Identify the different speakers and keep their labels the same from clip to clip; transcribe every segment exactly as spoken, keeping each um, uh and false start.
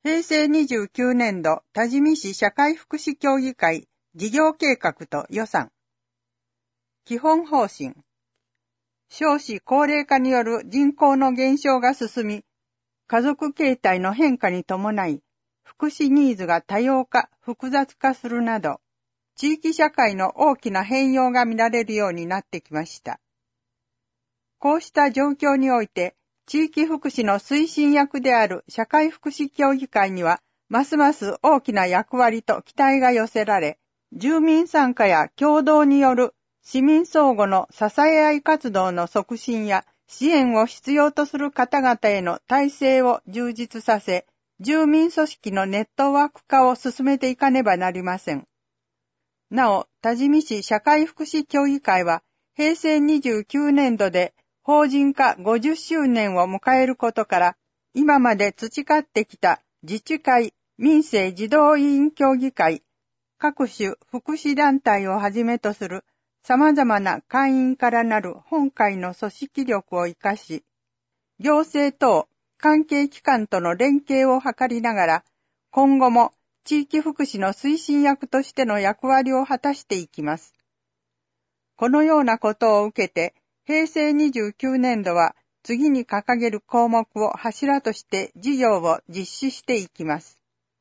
Speaker 1: へいせいにじゅうきゅうねんど多治見市社会福祉協議会事業計画と予算。基本方針。少子高齢化による人口の減少が進み、家族形態の変化に伴い、福祉ニーズが多様化、複雑化するなど、地域社会の大きな変容が見られるようになってきました。こうした状況において、地域福祉の推進役である社会福祉協議会には、ますます大きな役割と期待が寄せられ、住民参加や共同による市民相互の支え合い活動の促進や支援を必要とする方々への体制を充実させ、住民組織のネットワーク化を進めていかねばなりません。なお、多治見市社会福祉協議会は、へいせいにじゅうきゅうねんどで法人化ごじゅっしゅうねんを迎えることから、今まで培ってきた自治会、民政児童委員協議会、各種福祉団体をはじめとする様々な会員からなる本会の組織力を生かし、行政等関係機関との連携を図りながら、今後も地域福祉の推進役としての役割を果たしていきます。このようなことを受けて、へいせいにじゅうきゅうねんどは次に掲げる項目を柱として事業を実施していきます。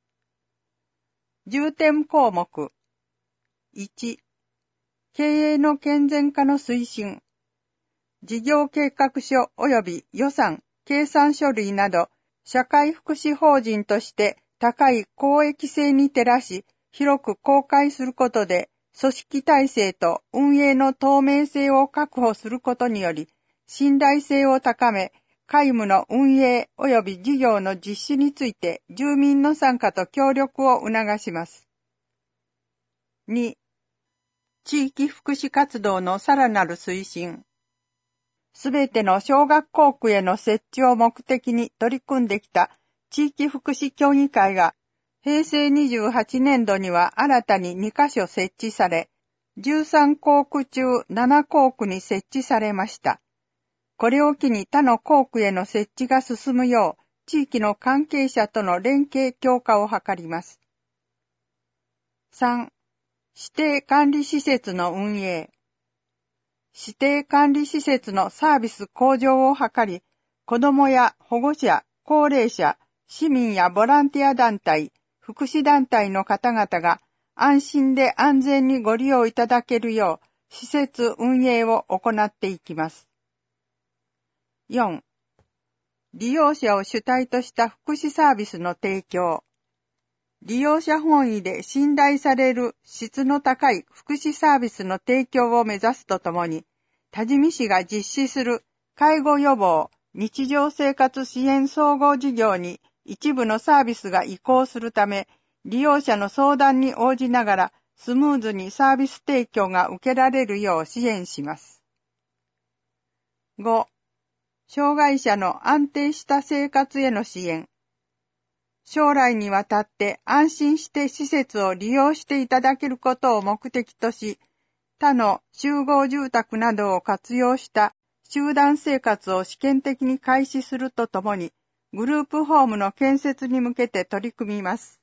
Speaker 1: 重点項目。いち、経営の健全化の推進。事業計画書及び予算、計算書類など、社会福祉法人として高い公益性に照らし、広く公開することで、組織体制と運営の透明性を確保することにより、信頼性を高め、皆務の運営及び事業の実施について住民の参加と協力を促します。に、地域福祉活動のさらなる推進。すべての小学校区への設置を目的に取り組んできた地域福祉協議会が、へいせいにじゅうはちねんどには新たににかしょ設置され、じゅうさんこうく中ななこうくに設置されました。これを機に他の校区への設置が進むよう、地域の関係者との連携強化を図ります。さん、指定管理施設の運営。指定管理施設のサービス向上を図り、子どもや保護者、高齢者、市民やボランティア団体、福祉団体の方々が安心で安全にご利用いただけるよう、施設運営を行っていきます。よん、利用者を主体とした福祉サービスの提供。利用者本位で信頼される質の高い福祉サービスの提供を目指すとともに、多治見市が実施する介護予防、日常生活支援総合事業に一部のサービスが移行するため、利用者の相談に応じながらスムーズにサービス提供が受けられるよう支援します。ご、障害者の安定した生活への支援。将来にわたって安心して施設を利用していただけることを目的とし、他の集合住宅などを活用した集団生活を試験的に開始するとともに、グループホームの建設に向けて取り組みます。